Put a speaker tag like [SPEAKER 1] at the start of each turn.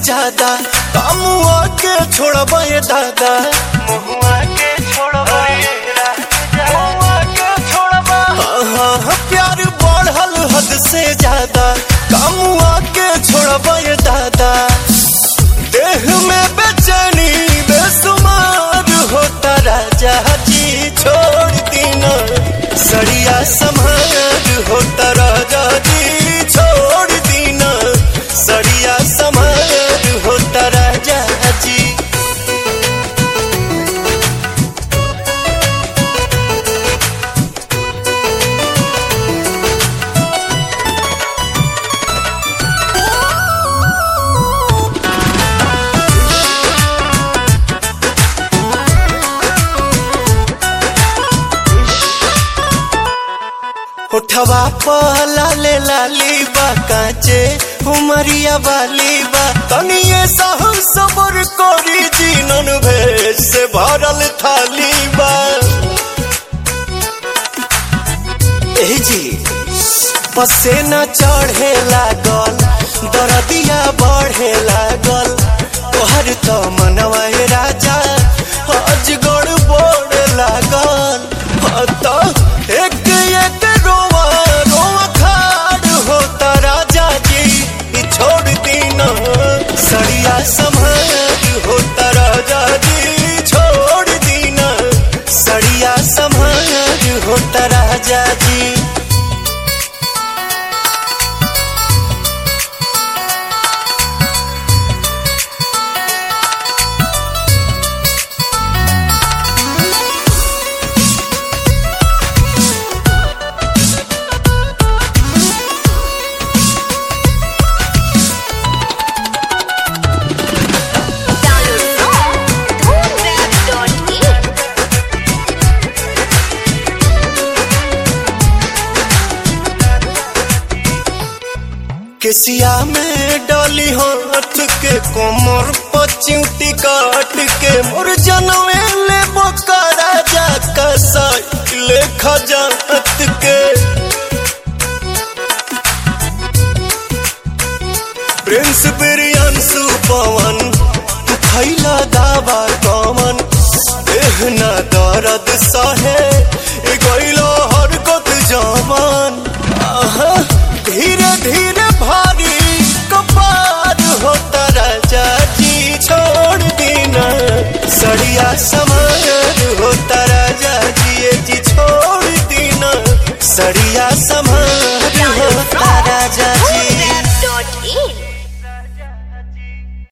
[SPEAKER 1] ज्यादा कामुआ के छोड़बा ये दादा
[SPEAKER 2] महुआ के छोड़बा ये राजा महुआ के छोड़बा
[SPEAKER 1] हाँ प्यार बढ़ल हद से ज्यादा कामुआ के छोड़बा ये दादा देह में बेचैनी बेसुमार होता राजा जी छोड़ दीना सड़िया समार होता राजा जी छोड़ दीना सड़िया समार होता राजा जी। उठवा पहला ले लाली बा काचे उमरिया वाली बा तनिए सहम सबर कोरी जीनन भेष से भरल थाली बा ए जी पसेना चढ़े लागल दरदिया बढ़े लागल तोहर तो मनवा राजा अजगड़ बोड़ लागल तो एक एक रोवा रोवा खाड़ होता राजा जी छोड़ दीना सड़िया संभार होता राजा जी छोड़ दीना सड़िया संभार होता राजा जी। केसिया में डाली हाथ के कोमर पचिउटी काट के मोर जनवे ले बोका राजा का साइकिल खजात के प्रिंस बिरियांसु पवन तू खैला दावा कमन देहना दर्द सहे गइलो हरकत जवान धीरे धीरे भारी कपार होता राजा जी छोड़ दीना सड़िया समार होता राजा जी छोड़ दीना सड़िया